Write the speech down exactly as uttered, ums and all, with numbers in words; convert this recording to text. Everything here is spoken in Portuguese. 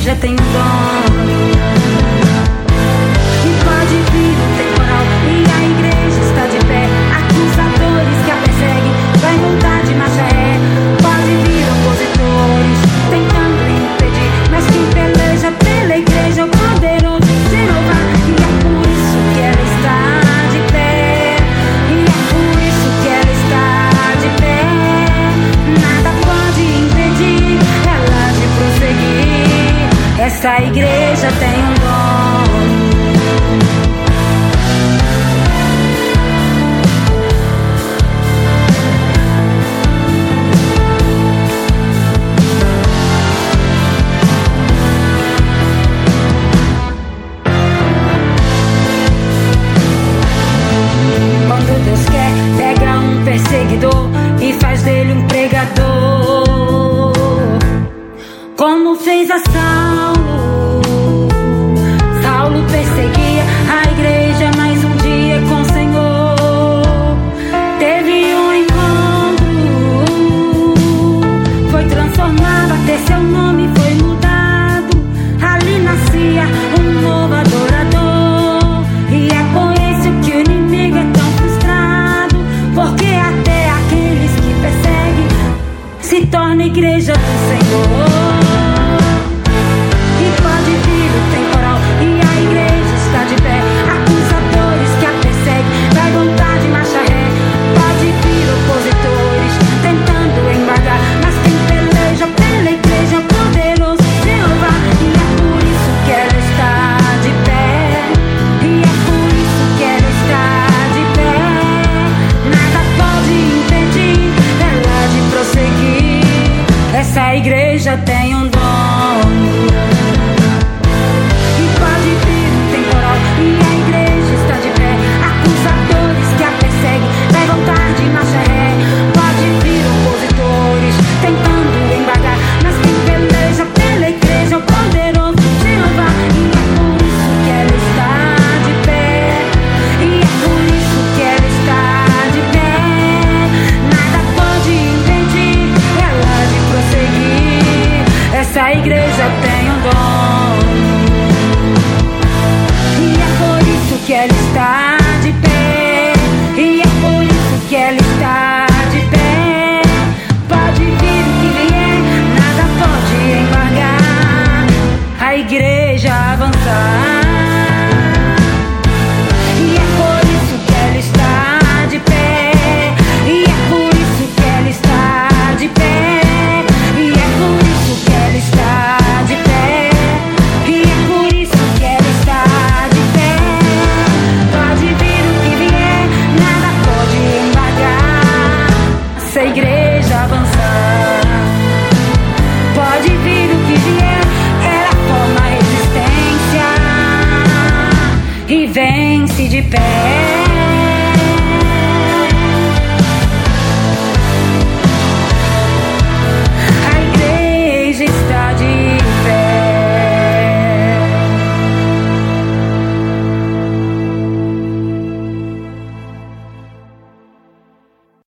igreja tem um dono. E pode vir o temporal e a igreja está de pé. Acusadores que a perseguem, vai voltar de marcha ré. Pode vir opositores tentando impedir, mas quem peleja pela igreja é o poderoso Jeová. E é por isso que ela está de pé. E é por isso que ela está de pé. Nada pode impedir ela de prosseguir. Essa igreja tem um dono. Quando Deus quer, pega um perseguidor e faz dele um pregador, como fez a Saulo. Saulo perseguia a igreja, mas um dia com o Senhor teve um encontro, foi transformado, até seu nome foi mudado. Ali nascia um novo adorador, e é por isso que o inimigo é tão frustrado, porque até aqueles que perseguem se torna igreja do Senhor. E pode vir o temporal e a igreja está de pé. Acusadores que a perseguem, vai voltar de marcha ré. Pode vir opositores tentando embargar, mas quem peleja pela igreja é o poderoso Jeová. E é por isso que ela está de pé. E é por isso que ela está de pé. Nada pode impedir ela de prosseguir. Essa igreja tem um dono. E pode vir um temporal e a igreja está de pé. Acusadores que a perseguem, vai voltar de marcha ré. Pode vir opositores tentando embargar, mas quem peleja pela igreja é o poderoso Jeová. E é por isso que ela está de pé. E é por isso que ela está de pé. Nada pode impedir ela de prosseguir. Essa igreja tem um dono. E é por isso que ela está de pé. E é por isso que ela está de pé. Pode vir o que vier, nada pode embargar a igreja avançar. E é por isso que ela está de pé. E é por isso que ela está de pé. E é por isso que ela está de pé. E é por isso que ela está de pé. Pode vir o que vier, nada pode embargar essa igreja avançar. Pode vir o que vier, ela forma resistência e vence de pé.